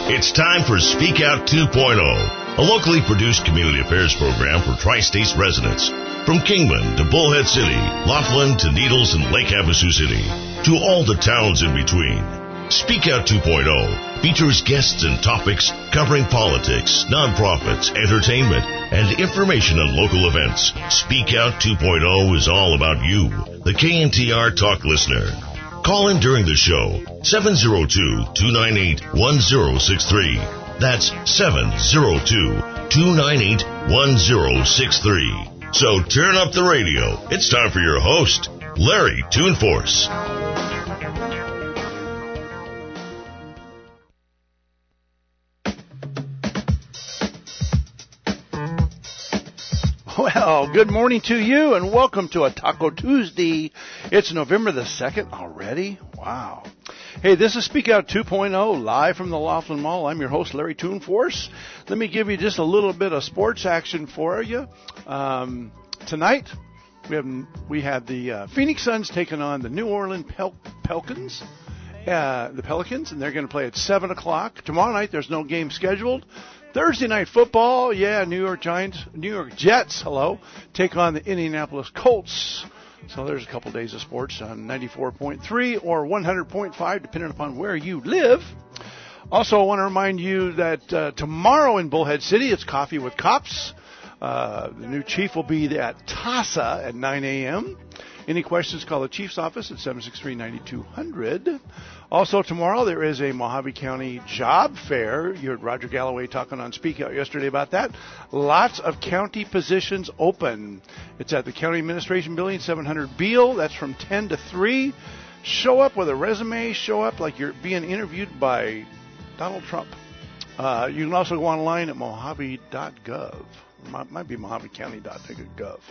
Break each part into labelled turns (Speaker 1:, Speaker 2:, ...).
Speaker 1: It's time for Speak Out 2.0, a locally produced community affairs program for Tri-States residents. From Kingman to Bullhead City, Laughlin to Needles and Lake Havasu City, to all the towns in between. Speak Out 2.0 features guests and topics covering politics, nonprofits, entertainment, and information on local events. Speak Out 2.0 is all about you, the KNTR Talk listener. Call in during the show, 702-298-1063. That's 702-298-1063. So turn up the radio. It's time for your host, Larry Toonforce.
Speaker 2: Well, good morning to you, and welcome to a Taco Tuesday. It's November the 2nd already. Wow. Hey, this is Speak Out 2.0, live from the Laughlin Mall. I'm your host, Larry Toonforce. Let me give you just a little bit of sports action for you. Tonight, we have the Phoenix Suns taking on the New Orleans Pelicans. The Pelicans, and they're going to play at 7 o'clock. Tomorrow night, there's no game scheduled. Thursday night football, New York Jets, take on the Indianapolis Colts. So there's a couple days of sports on 94.3 or 100.5, depending upon where you live. Also, I want to remind you that tomorrow in Bullhead City, it's Coffee with Cops. The new chief will be at TASA at 9 a.m. Any questions, call the chief's office at 763-9200. Also, tomorrow there is a Mojave County job fair. You heard Roger Galloway talking on Speak Out yesterday about that. Lots of county positions open. It's at the County Administration Building, 700 Beale. That's from 10 to 3. Show up with a resume. Show up like you're being interviewed by Donald Trump. You can also go online at mojave.gov. Might be mojavecounty.gov.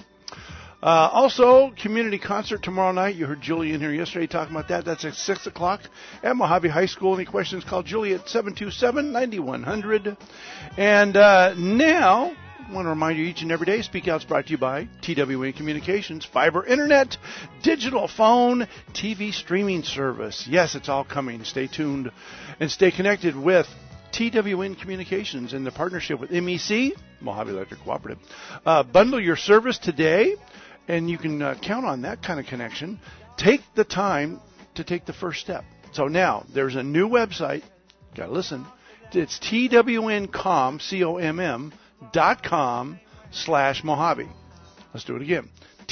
Speaker 2: Also, community concert tomorrow night. You heard Julie in here yesterday talking about that. That's at 6 o'clock at Mojave High School. Any questions, call Julie at 727-9100. And now, I want to remind you each and every day, Speak Out's brought to you by TWN Communications, fiber internet, digital phone, TV streaming service. Yes, it's all coming. Stay tuned and stay connected with TWN Communications in the partnership with MEC, Mojave Electric Cooperative. Bundle your service today, and you can count on that kind of connection. Take the time to take the first step. So now, there's a new website. Got to listen. It's TWNComm.com/Mojave. Let's do it again.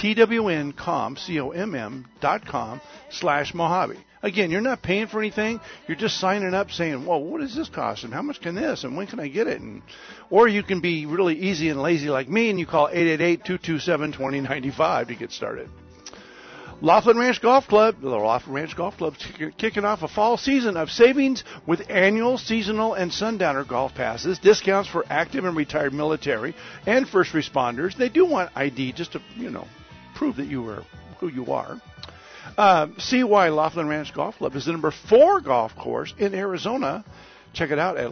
Speaker 2: TWNComm.com/Mojave. Again, you're not paying for anything. You're just signing up saying, well, what does this cost? And how much can this? And when can I get it? Or you can be really easy and lazy like me, and you call 888-227-2095 to get started. Laughlin Ranch Golf Club. The Laughlin Ranch Golf Club's kicking off a fall season of savings with annual, seasonal, and sundowner golf passes, discounts for active and retired military and first responders. They do want ID just to, prove that you are who you are. See why Laughlin Ranch Golf Club is the number 4 golf course in Arizona. Check it out at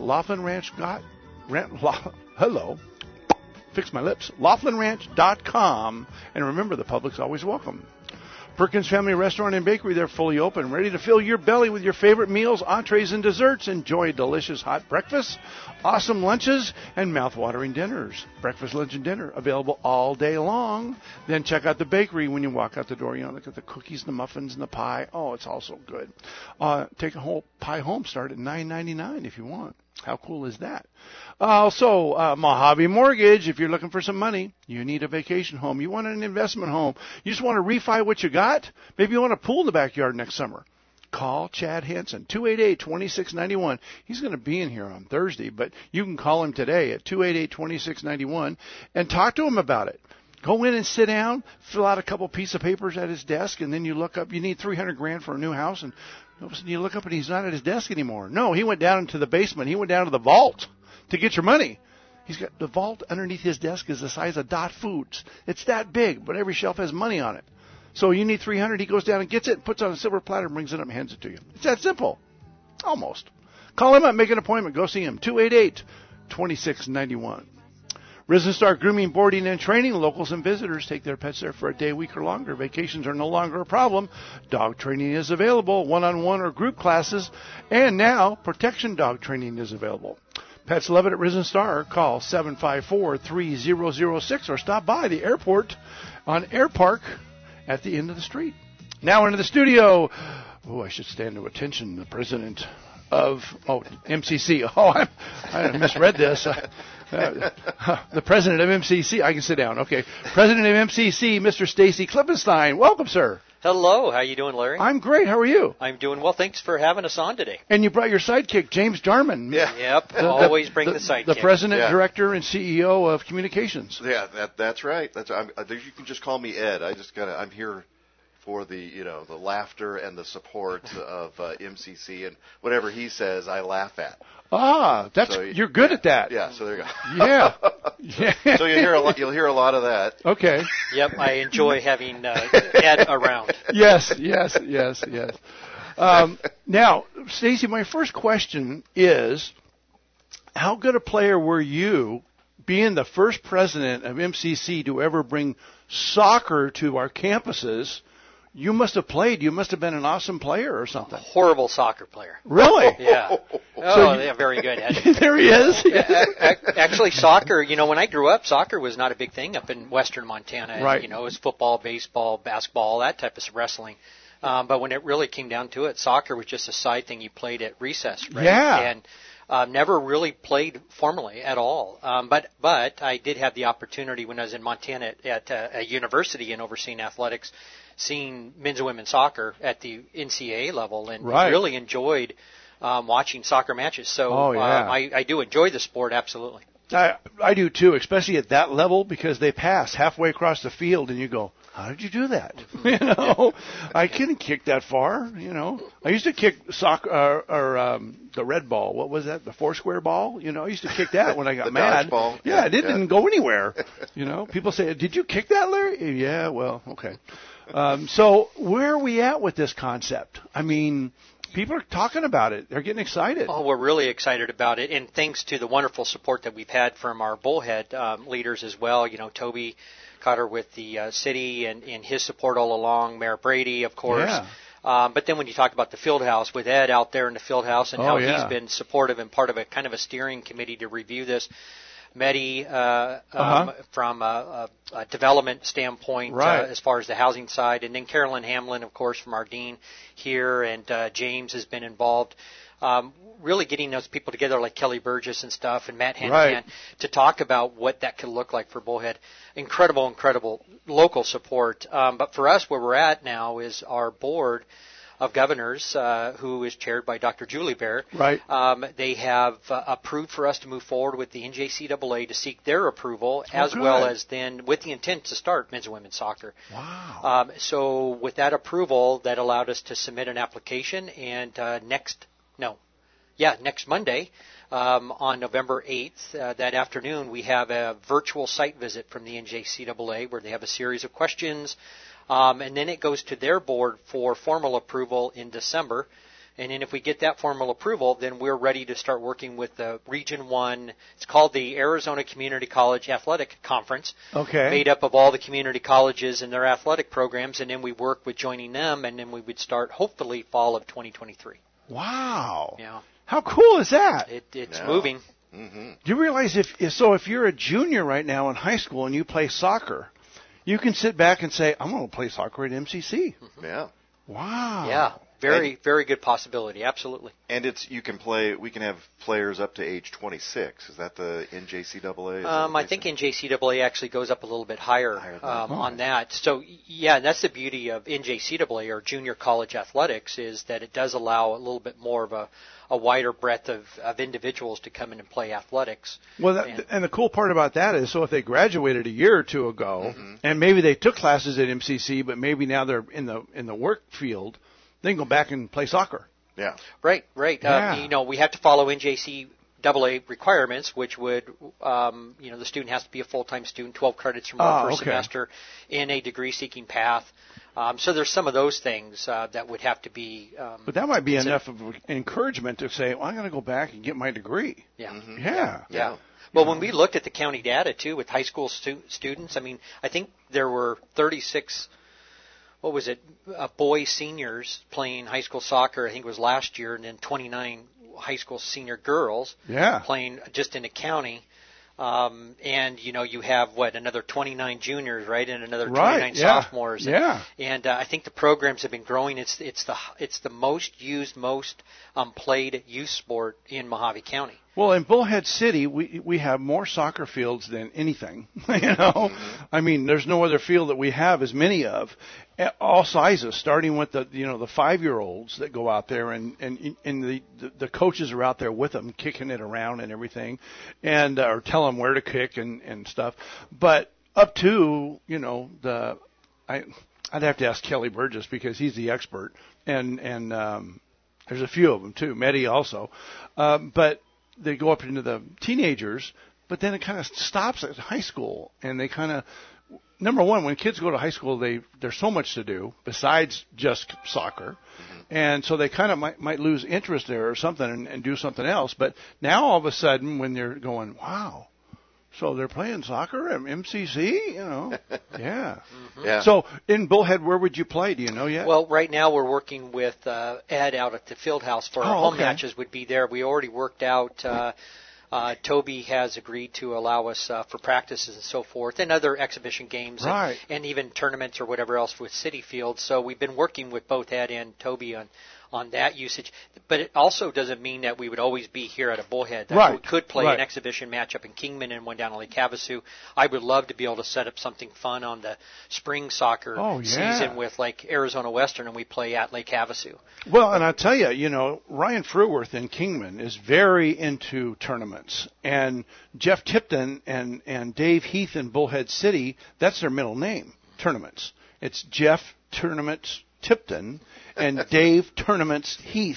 Speaker 2: LaughlinRanch.com. And remember, the public's always welcome. Perkins Family Restaurant and Bakery, they're fully open, ready to fill your belly with your favorite meals, entrees, and desserts. Enjoy delicious hot breakfast, awesome lunches, and mouth-watering dinners. Breakfast, lunch, and dinner available all day long. Then check out the bakery when you walk out the door. Look at the cookies, the muffins, and the pie. Oh, it's all so good. Take a whole pie home. Start at $9.99 if you want. How cool is that? Also, Mojave Mortgage, if you're looking for some money, you need a vacation home, you want an investment home, you just want to refi what you got, maybe you want a pool in the backyard next summer. Call Chad Hansen, 288-2691. He's going to be in here on Thursday, but you can call him today at 288-2691 and talk to him about it. Go in and sit down, fill out a couple pieces of papers at his desk, and then you look up, you need $300,000 for a new house, and all of a sudden you look up and he's not at his desk anymore. No, he went down into the basement. He went down to the vault to get your money. He's got the vault underneath his desk is the size of Dot Foods. It's that big, but every shelf has money on it. So you need $300. He goes down and gets it, puts it on a silver platter, and brings it up and hands it to you. It's that simple. Almost. Call him up, make an appointment. Go see him. 288-2691. Risen Star Grooming, Boarding, and Training. Locals and visitors take their pets there for a day, week, or longer. Vacations are no longer a problem. Dog training is available, one-on-one or group classes, and now protection dog training is available. Pets love it at Risen Star. Call 754-3006 or stop by the airport on Air Park at the end of the street. Now into the studio. Oh, I should stand to attention. The president of MCC. Oh, I misread this. The president of MCC. I can sit down. Okay. President of MCC, Mr. Stacy Klippenstein. Welcome, sir.
Speaker 3: Hello. How you doing, Larry?
Speaker 2: I'm great. How are you?
Speaker 3: I'm doing well. Thanks for having us on today.
Speaker 2: And you brought your sidekick, James Jarman.
Speaker 3: Yeah. Yep. Always bring the sidekick.
Speaker 2: The president, director, and CEO of communications.
Speaker 4: Yeah, that's right. You can just call me Ed. I'm here for the laughter and the support of MCC, and whatever he says, I laugh at.
Speaker 2: You're good at that.
Speaker 4: Yeah, so there you go.
Speaker 2: Yeah.
Speaker 4: So you'll hear a lot of that.
Speaker 2: Okay.
Speaker 3: Yep, I enjoy having Ed around.
Speaker 2: Yes. Now, Stacy, my first question is, how good a player were you being the first president of MCC to ever bring soccer to our campuses? You must have played. You must have been an awesome player or something.
Speaker 3: Horrible soccer player.
Speaker 2: Really?
Speaker 3: Yeah. Yeah, very good.
Speaker 2: There he is.
Speaker 3: Actually, soccer, when I grew up, soccer was not a big thing up in western Montana.
Speaker 2: Right.
Speaker 3: It was football, baseball, basketball, that type of wrestling. But when it really came down to it, soccer was just a side thing you played at recess, right?
Speaker 2: Yeah.
Speaker 3: And never really played formally at all. But I did have the opportunity when I was in Montana at a university and overseeing athletics, seeing men's and women's soccer at the NCAA level, and really enjoyed watching soccer matches. So I do enjoy the sport, absolutely.
Speaker 2: I do too, especially at that level, because they pass halfway across the field and you go, how did you do that? I couldn't kick that far. I used to kick soccer or the red ball. What was that? The four-square ball? I used to kick that when I got mad.
Speaker 4: Dodgeball.
Speaker 2: Yeah, it didn't go anywhere. People say, did you kick that, Larry? Yeah, well, okay. So where are we at with this concept? I mean, people are talking about it. They're getting excited.
Speaker 3: Oh, we're really excited about it, and thanks to the wonderful support that we've had from our Bullhead leaders as well. Toby Cotter with the city and his support all along, Mayor Brady, of course.
Speaker 2: Yeah.
Speaker 3: But then when you talk about the field house, with Ed out there in the field house and how he's been supportive and part of a kind of a steering committee to review this, Medi from a development standpoint as far as the housing side, and then Carolyn Hamlin, of course, from our dean here, and James has been involved. Really getting those people together like Kelly Burgess and stuff, and Matt Hanahan, to talk about what that could look like for Bullhead. Incredible local support. But for us, where we're at now is our board of governors, who is chaired by Dr. Julie Bear.
Speaker 2: Right.
Speaker 3: They have approved for us to move forward with the NJCAA to seek their approval, as well as then with the intent to start men's and women's soccer.
Speaker 2: Wow.
Speaker 3: So with that approval, that allowed us to submit an application, and next Monday, on November 8th, that afternoon, we have a virtual site visit from the NJCAA where they have a series of questions. And then it goes to their board for formal approval in December. And then if we get that formal approval, then we're ready to start working with the Region 1. It's called the Arizona Community College Athletic Conference.
Speaker 2: Okay.
Speaker 3: Made up of all the community colleges and their athletic programs. And then we work with joining them, and then we would start hopefully fall of 2023.
Speaker 2: Wow.
Speaker 3: Yeah.
Speaker 2: How cool is that?
Speaker 3: It's moving.
Speaker 4: Mm-hmm.
Speaker 2: Do you realize if you're a junior right now in high school and you play soccer, you can sit back and say, I'm going to play soccer at MCC.
Speaker 4: Mm-hmm. Yeah.
Speaker 2: Wow.
Speaker 3: Yeah. Very good possibility. Absolutely.
Speaker 4: And we can have players up to age 26. Is that the NJCAA?
Speaker 3: I think NJCAA actually goes up a little bit higher on that. So, yeah, that's the beauty of NJCAA, or junior college athletics, is that it does allow a little bit more of a wider breadth of individuals to come in and play athletics.
Speaker 2: Well, and the cool part about that is, so if they graduated a year or two ago, and maybe they took classes at MCC, but maybe now they're in the work field, they can go back and play soccer.
Speaker 4: Yeah.
Speaker 3: Right.
Speaker 2: Yeah.
Speaker 3: We have to follow NJCAA AA requirements, which would, the student has to be a full-time student, 12 credits or more per semester in a degree-seeking path. So there's some of those things that would have to be.
Speaker 2: But that might be enough of encouragement to say, well, I'm going to go back and get my degree.
Speaker 3: Yeah.
Speaker 4: Mm-hmm.
Speaker 2: Yeah.
Speaker 3: Well, when we looked at the county data, too, with high school students, I think there were 36, boy seniors playing high school soccer, I think it was last year, and then 29 high school senior girls playing just in the county. And you have another 29 juniors, right, and another 29 sophomores. And I think the programs have been growing. It's the most used, most played youth sport in Mojave County.
Speaker 2: Well, in Bullhead City, we have more soccer fields than anything. There's no other field that we have as many of, all sizes, starting with the 5-year-olds that go out there, and the coaches are out there with them, kicking it around and everything, and or tell them where to kick and stuff. But up to I'd have to ask Kelly Burgess because he's the expert, and there's a few of them too, Medi also, but they go up into the teenagers, but then it kind of stops at high school, and they kind of, number one, when kids go to high school, there's so much to do besides just soccer, and so they kind of might lose interest there or something and do something else. But now all of a sudden, when they're going, wow, so they're playing soccer at MCC, yeah.
Speaker 4: Yeah.
Speaker 2: So in Bullhead, where would you play? Do you know yet?
Speaker 3: Well, right now we're working with Ed out at the field house for our home matches would be there. We already worked out. Toby has agreed to allow us for practices and so forth, and other exhibition games, and even tournaments or whatever else with City Field. So we've been working with both Ed and Toby on that usage. But it also doesn't mean that we would always be here at a Bullhead. We could play an exhibition match up in Kingman and one down in Lake Havasu. I would love to be able to set up something fun on the spring soccer season with like Arizona Western, and we play at Lake Havasu.
Speaker 2: Well, and I'll tell you, Ryan Fruworth in Kingman is very into tournaments. And Jeff Tipton and Dave Heath in Bullhead City, that's their middle name, tournaments. It's Jeff Tournaments Tipton and Dave Tournaments Heath.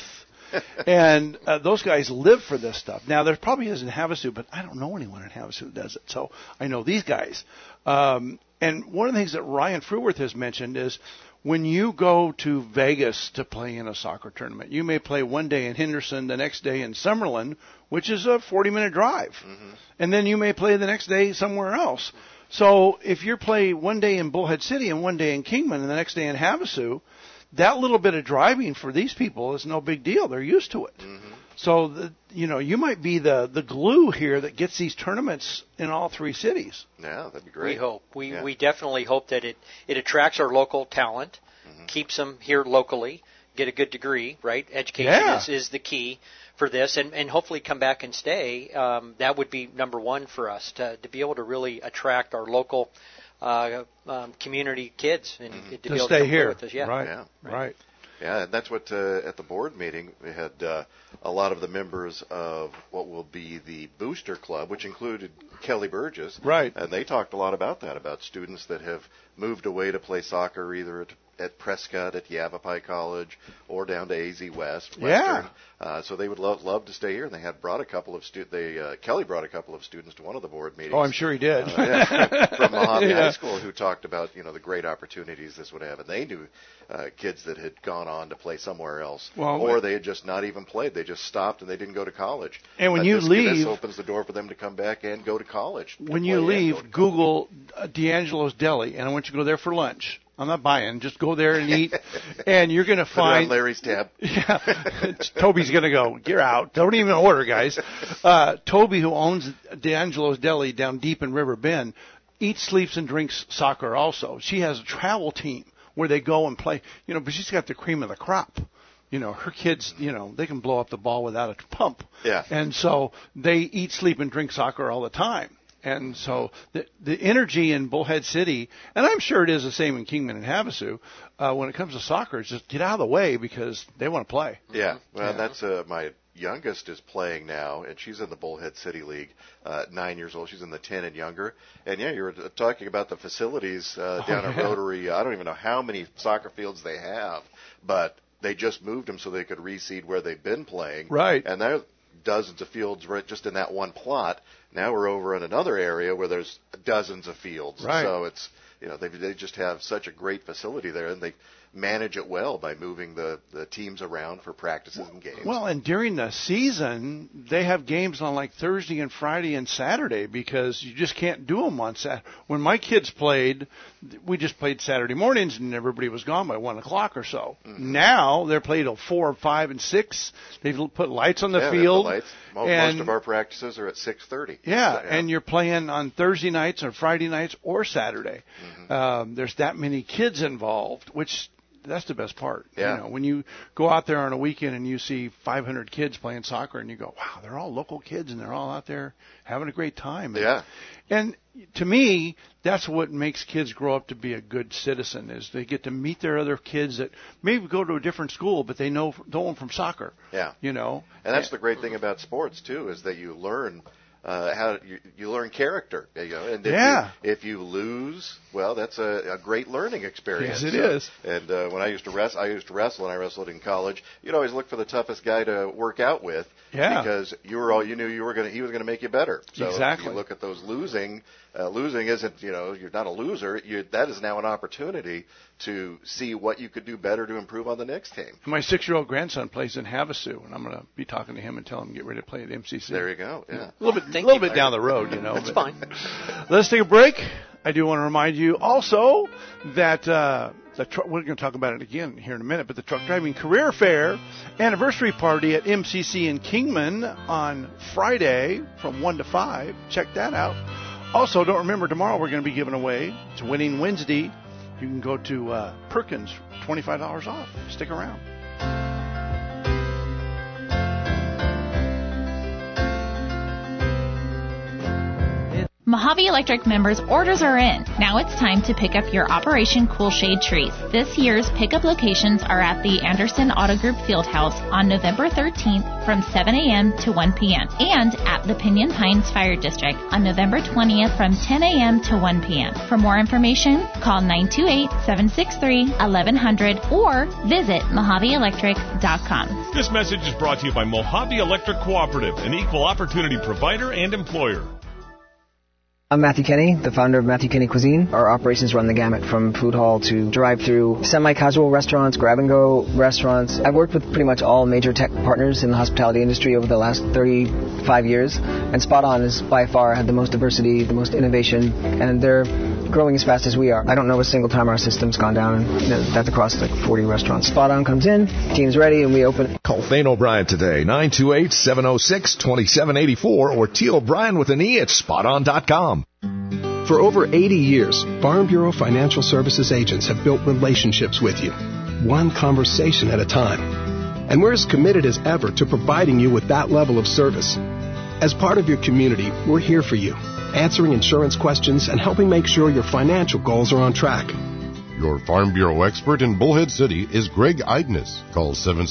Speaker 2: And those guys live for this stuff. Now, there probably is in Havasu, but I don't know anyone in Havasu who does it. So I know these guys. And one of the things that Ryan Fruworth has mentioned is when you go to Vegas to play in a soccer tournament, you may play one day in Henderson, the next day in Summerlin, which is a 40-minute drive. And then you may play the next day somewhere else. So if you play one day in Bullhead City and one day in Kingman and the next day in Havasu, that little bit of driving for these people is no big deal. They're used to it. So, you might be the glue here that gets these tournaments in all three cities.
Speaker 4: Yeah, that'd be great.
Speaker 3: We hope. We definitely hope that it attracts our local talent, keeps them here locally, get a good degree, right? Education is the key for this, and hopefully come back and stay. That would be number one for us, to be able to really attract our local community kids and to be able
Speaker 2: stay
Speaker 3: to
Speaker 2: here
Speaker 3: with us.
Speaker 2: Right.
Speaker 4: Yeah, and that's what at the board meeting we had a lot of the members of what will be the Booster Club, which included Kelly Burgess.
Speaker 2: Right.
Speaker 4: And they talked a lot about that, about students that have moved away to play soccer either at Prescott, at Yavapai College, or down to AZ Western. So they would love to stay here, and they had brought a couple of Kelly brought a couple of students to one of the board meetings.
Speaker 2: Oh, I'm sure he did.
Speaker 4: From Mojave High School, who talked about the great opportunities this would have, and they knew kids that had gone on to play somewhere else, or they had just not even played. They just stopped and they didn't go to college.
Speaker 2: And when you leave,
Speaker 4: this opens the door for them to come back and go to college.
Speaker 2: When you leave, Google D'Angelo's Deli, and I want you to go there for lunch. I'm not buying. Just go there and eat, and you're going to find...
Speaker 4: Put it on Larry's tab.
Speaker 2: Toby's going to go, you're out. Don't even order, guys. Toby, who owns D'Angelo's Deli down deep in River Bend, eats, sleeps, and drinks soccer also. She has a travel team where they go and play, but she's got the cream of the crop. Her kids, they can blow up the ball without a pump.
Speaker 4: Yeah.
Speaker 2: And so they eat, sleep, and drink soccer all the time. And so the energy in Bullhead City, and I'm sure it is the same in Kingman and Havasu, when it comes to soccer, is just get out of the way because they want to play.
Speaker 4: Yeah, well, that's my youngest is playing now, and she's in the Bullhead City League, 9 years old. She's in the 10 and younger. And, you were talking about the facilities down at Rotary. I don't even know how many soccer fields they have, but they just moved them so they could reseed where they've been playing.
Speaker 2: Right.
Speaker 4: And they're dozens of fields right just in that one plot. Now we're over in another area where there's dozens of fields.
Speaker 2: Right.
Speaker 4: So it's, they just have such a great facility there, and they manage it well by moving the teams around for practices and games.
Speaker 2: Well, and during the season, they have games on like Thursday and Friday and Saturday because you just can't do them on Saturday. When my kids played, we just played Saturday mornings and everybody was gone by 1 o'clock or so. Mm-hmm. Now they're played till 4, 5, and 6. They've put lights on the field.
Speaker 4: The lights. Most of our practices are at 6:30.
Speaker 2: Yeah, so, and you're playing on Thursday nights or Friday nights or Saturday. Mm-hmm. There's that many kids involved, which that's the best part.
Speaker 4: Yeah.
Speaker 2: When you go out there on a weekend and you see 500 kids playing soccer and you go, wow, they're all local kids and they're all out there having a great time.
Speaker 4: Yeah.
Speaker 2: And to me, that's what makes kids grow up to be a good citizen is they get to meet their other kids that maybe go to a different school, but they know them from soccer.
Speaker 4: Yeah.
Speaker 2: And
Speaker 4: that's the great thing about sports too, is that you learn how you learn character, and if you lose, well, that's a great learning experience.
Speaker 2: Yes, it is.
Speaker 4: And when I used to wrestle, and I wrestled in college. You'd always look for the toughest guy to work out with, because he was going to make you better. So
Speaker 2: exactly.
Speaker 4: If you look at those losing isn't, you're not a loser. That is now an opportunity to see what you could do better to improve on the next team.
Speaker 2: My 6-year-old grandson plays in Havasu, and I'm going to be talking to him and tell him to get ready to play at MCC.
Speaker 4: There you go. Yeah.
Speaker 2: A little bit down the road,
Speaker 3: That's fine.
Speaker 2: Let's take a break. I do want to remind you also that we're going to talk about it again here in a minute, but the Truck Driving Career Fair anniversary party at MCC in Kingman on Friday from 1 to 5. Check that out. Also, don't remember, tomorrow we're going to be giving away, it's Winning Wednesday. You can go to Perkins, $25 off. Stick around.
Speaker 5: Mojave Electric members' orders are in. Now it's time to pick up your Operation Cool Shade trees. This year's pickup locations are at the Anderson Auto Group Fieldhouse on November 13th from 7 a.m. to 1 p.m. and at the Pinyon Pines Fire District on November 20th from 10 a.m. to 1 p.m. For more information, call 928-763-1100 or visit MojaveElectric.com.
Speaker 6: This message is brought to you by Mojave Electric Cooperative, an equal opportunity provider and employer.
Speaker 7: I'm Matthew Kenny, the founder of Matthew Kenny Cuisine. Our operations run the gamut from food hall to drive-through, semi-casual restaurants, grab-and-go restaurants. I've worked with pretty much all major tech partners in the hospitality industry over the last 35 years, and Spot On is by far had the most diversity, the most innovation, and they're growing as fast as we are. I don't know a single time our system's gone down, and that's across like 40 restaurants. Spot On comes in, team's ready, and we open.
Speaker 8: Call Thane O'Brien today, 928-706-2784, or T. O'Brien with an E at spoton.com.
Speaker 9: For over 80 years, Farm Bureau Financial Services agents have built relationships with you, one conversation at a time. And we're as committed as ever to providing you with that level of service. As part of your community, we're here for you, answering insurance questions and helping make sure your financial goals are on track.
Speaker 10: Your Farm Bureau expert in Bullhead City is Greg Idness. Call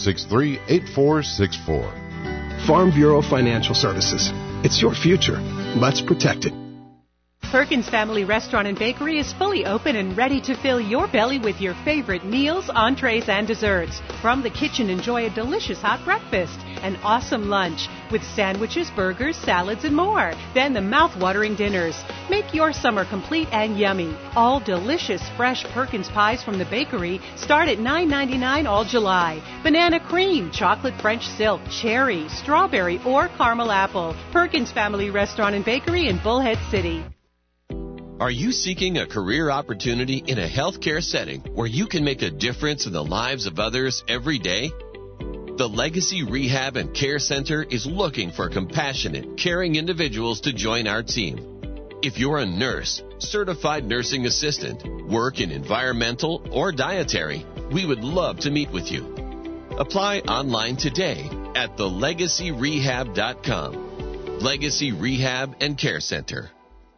Speaker 10: 763-8464.
Speaker 9: Farm Bureau Financial Services. It's your future. Let's protect it.
Speaker 11: Perkins Family Restaurant and Bakery is fully open and ready to fill your belly with your favorite meals, entrees, and desserts. From the kitchen, enjoy a delicious hot breakfast, an awesome lunch with sandwiches, burgers, salads, and more. Then the mouth-watering dinners. Make your summer complete and yummy. All delicious, fresh Perkins pies from the bakery start at $9.99 all July. Banana cream, chocolate French silk, cherry, strawberry, or caramel apple. Perkins Family Restaurant and Bakery in Bullhead City.
Speaker 12: Are you seeking a career opportunity in a healthcare setting where you can make a difference in the lives of others every day? The Legacy Rehab and Care Center is looking for compassionate, caring individuals to join our team. If you're a nurse, certified nursing assistant, work in environmental or dietary, we would love to meet with you. Apply online today at thelegacyrehab.com. Legacy Rehab and Care Center.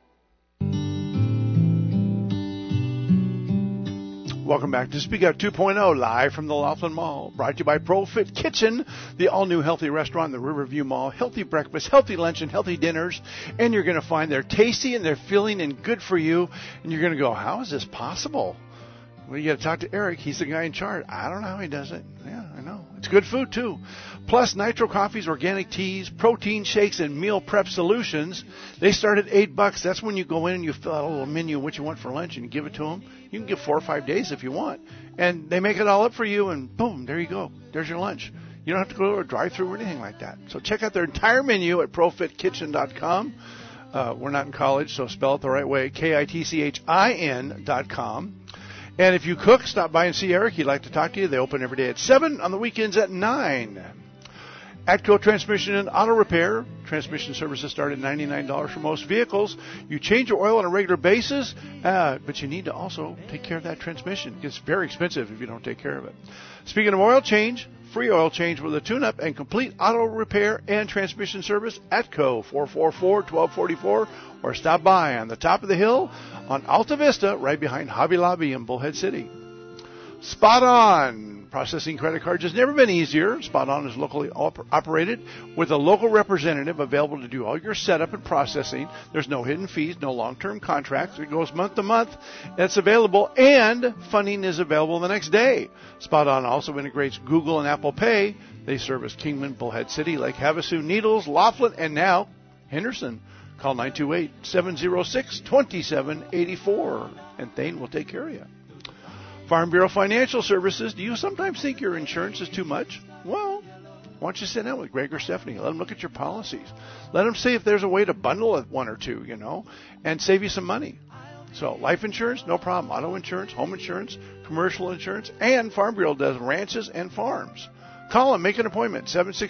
Speaker 2: Welcome back to Speak Out 2.0, live from the Laughlin Mall. Brought to you by ProFit Kitchen, the all-new healthy restaurant in the Riverview Mall. Healthy breakfast, healthy lunch, and healthy dinners. And you're going to find they're tasty and they're filling and good for you. And you're going to go, how is this possible? Well, you got to talk to Eric. He's the guy in charge. I don't know how he does it. Yeah, I know. It's good food, too. Plus, Nitro Coffees, organic teas, protein shakes, and meal prep solutions. They start at $8. That's when you go in and you fill out a little menu of what you want for lunch and you give it to them. You can give 4 or 5 days if you want. And they make it all up for you, and boom, there you go. There's your lunch. You don't have to go to a drive-thru or anything like that. So check out their entire menu at profitkitchen.com. We're not in college, so spell it the right way, KITCHIN.com. And if you cook, stop by and see Eric. He'd like to talk to you. They open every day at 7, on the weekends at 9. Atco Transmission and Auto Repair. Transmission services start at $99 for most vehicles. You change your oil on a regular basis, but you need to also take care of that transmission. It gets very expensive if you don't take care of it. Speaking of oil change, free oil change with a tune-up and complete auto repair and transmission service, Atco, 444-1244, or stop by on the top of the hill on Alta Vista, right behind Hobby Lobby in Bullhead City. Spot On. Processing credit cards has never been easier. Spot On is locally operated with a local representative available to do all your setup and processing. There's no hidden fees, no long-term contracts. It goes month to month. It's available, and funding is available the next day. Spot On also integrates Google and Apple Pay. They service Kingman, Bullhead City, Lake Havasu, Needles, Laughlin, and now Henderson. Call 928-706-2784, and Thane will take care of you. Farm Bureau Financial Services. Do you sometimes think your insurance is too much? Well, why don't you sit down with Greg or Stephanie? Let them look at your policies. Let them see if there's a way to bundle one or two, and save you some money. So life insurance, no problem. Auto insurance, home insurance, commercial insurance, and Farm Bureau does ranches and farms. Call them. Make an appointment.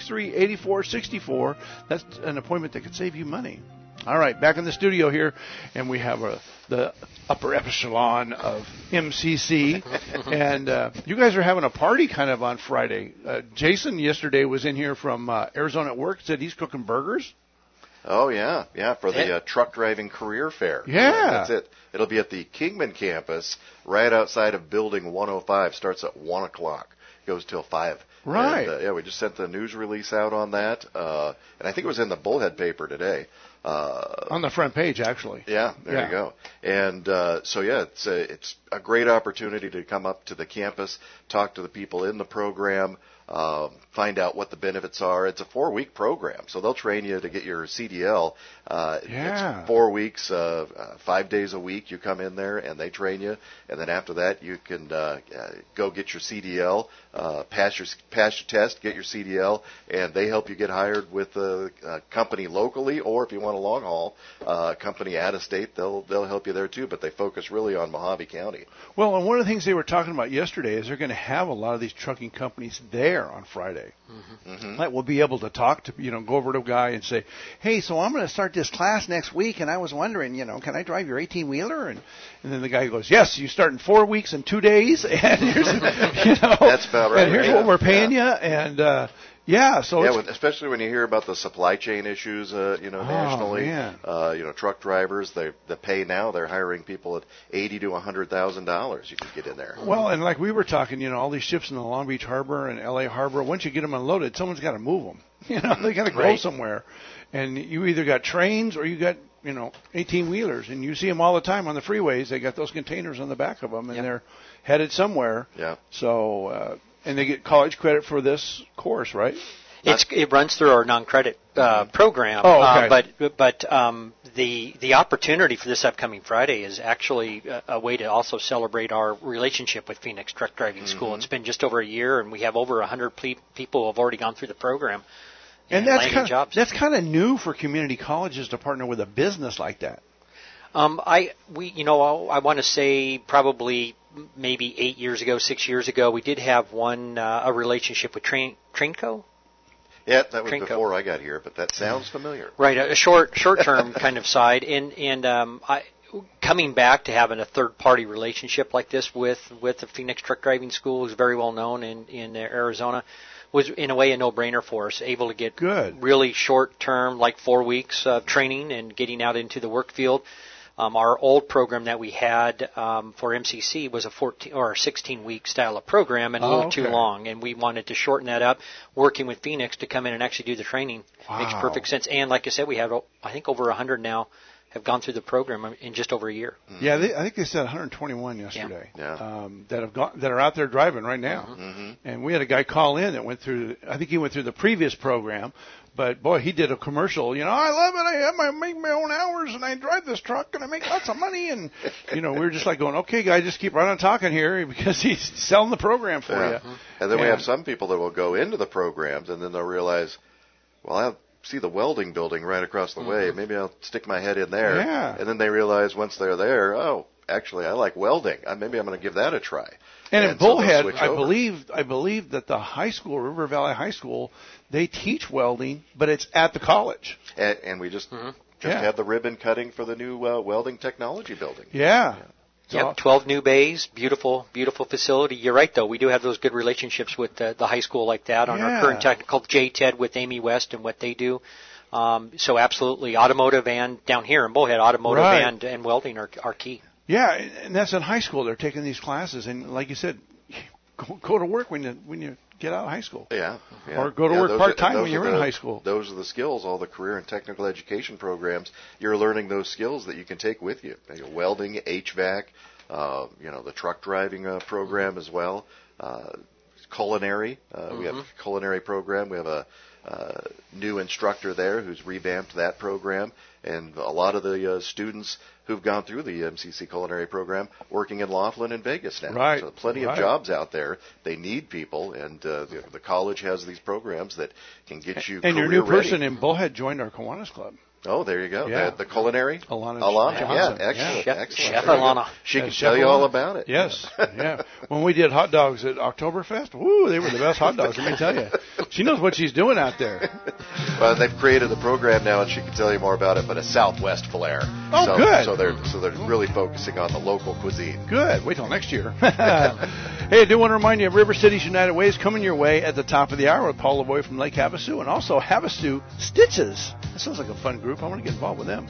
Speaker 2: 763-8464. That's an appointment that could save you money. All right, back in the studio here, and we have the upper echelon of MCC, and you guys are having a party kind of on Friday. Jason yesterday was in here from Arizona at work, said he's cooking burgers.
Speaker 4: Oh, yeah, for the truck driving career fair.
Speaker 2: Yeah.
Speaker 4: That's it. It'll be at the Kingman campus right outside of Building 105. Starts at 1 o'clock. Goes till 5.
Speaker 2: Right.
Speaker 4: And, we just sent the news release out on that, and I think it was in the Bullhead paper today.
Speaker 2: On the front page, actually.
Speaker 4: Yeah, there you go. And it's a great opportunity to come up to the campus, talk to the people in the program, find out what the benefits are. It's a 4-week program, so they'll train you to get your CDL. It's 4 weeks, 5 days a week. You come in there and they train you, and then after that you can go get your CDL, pass your test, get your CDL, and they help you get hired with a company locally, or if you want a long haul company out of state, they'll help you there too. But they focus really on Mojave County.
Speaker 2: Well, and one of the things they were talking about yesterday is they're going to have a lot of these trucking companies there on Friday.
Speaker 4: Mm-hmm.
Speaker 2: Like we'll be able to talk to, go over to a guy and say, hey, so I'm going to start this class next week, and I was wondering, can I drive your 18-wheeler? And then the guy goes, yes, you start in 4 weeks and 2 days, and here's,
Speaker 4: that's about right.
Speaker 2: And here's what we're paying you, and
Speaker 4: especially when you hear about the supply chain issues, nationally. Truck drivers, the pay now, they're hiring people at $80,000 to $100,000. You can get in there.
Speaker 2: Well, and like we were talking, all these ships in the Long Beach Harbor and LA Harbor, once you get them unloaded, someone's got to move them. They got to go somewhere, and you either got trains or you got 18-wheelers, and you see them all the time on the freeways. They got those containers on the back of them, and they're headed somewhere.
Speaker 4: Yeah.
Speaker 2: So. And they get college credit for this course, right?
Speaker 3: It runs through our non-credit program.
Speaker 2: Oh, okay.
Speaker 3: But the opportunity for this upcoming Friday is actually a way to also celebrate our relationship with Phoenix Truck Driving School. It's been just over a year, and we have over 100 people who have already gone through the program.
Speaker 2: And that's kind of new for community colleges to partner with a business like that.
Speaker 3: I want to say probably maybe 6 years ago, we did have a relationship with Trainco.
Speaker 4: Yeah, that was before I got here, but that sounds familiar.
Speaker 3: Right, a short-term kind of side, and coming back to having a third-party relationship like this with the Phoenix Truck Driving School, who's very well known in Arizona, was in a way a no-brainer for us. Able to get really short-term, like 4 weeks of training and getting out into the work field. Our old program that we had for MCC was a 14 or 16-week style of program, and a little too long. And we wanted to shorten that up. Working with Phoenix to come in and actually do the training makes perfect sense. And like I said, we have I think over 100 now have gone through the program in just over a year.
Speaker 2: Yeah, I think they said 121 yesterday. That are out there driving right now. And we had a guy call in that went through. I think he went through the previous program. But, boy, he did a commercial. I love it. I make my own hours, and I drive this truck, and I make lots of money. And, we were just like going, okay, guy, just keep right on talking here because he's selling the program for you.
Speaker 4: And then we have some people that will go into the programs, and then they'll realize, well, I see the welding building right across the way. Maybe I'll stick my head in there. And then they realize once they're there, oh, actually, I like welding. Maybe I'm going to give that a try.
Speaker 2: And in Bullhead, I believe that the high school, River Valley High School, they teach welding, but it's at the college.
Speaker 4: And we just had the ribbon cutting for the new welding technology building.
Speaker 3: Yep, 12 new bays, beautiful, beautiful facility. You're right, though. We do have those good relationships with the high school like that on our current technical JTED with Amy West and what they do. So absolutely, automotive and down here in Bullhead, automotive and welding are key.
Speaker 2: Yeah, and that's in high school. They're taking these classes, and like you said, go to work when you get out of high school. Or go to work part-time when you're in high school.
Speaker 4: Those are the skills, all the career and technical education programs. You're learning those skills that you can take with you. Welding, HVAC, the truck driving program as well. Culinary. We have a culinary program. We have a new instructor there who's revamped that program. And a lot of the students who've gone through the MCC culinary program working in Laughlin and Vegas now. So plenty of jobs out there. They need people, and the college has these programs that can get you
Speaker 2: and
Speaker 4: career
Speaker 2: your new
Speaker 4: ready.
Speaker 2: person in Bullhead joined our Kiwanis Club.
Speaker 4: Oh, there you go. The culinary.
Speaker 2: Alana.
Speaker 4: Excellent. Excellent.
Speaker 3: Chef Alana.
Speaker 4: She can tell you all about it.
Speaker 2: Yes. When we did hot dogs at Oktoberfest, they were the best hot dogs, let me tell you. She knows what she's doing out there.
Speaker 4: Well, they've created a program now, and she can tell you more about it, but a Southwest flair.
Speaker 2: Good.
Speaker 4: So they're really focusing on the local cuisine.
Speaker 2: Good. Wait till next year. Hey, I do want to remind you of River Cities United Way is coming your way at the top of the hour with Paul Lavoie from Lake Havasu, and also Havasu Stitches. That sounds like a fun group. I want to get involved with them.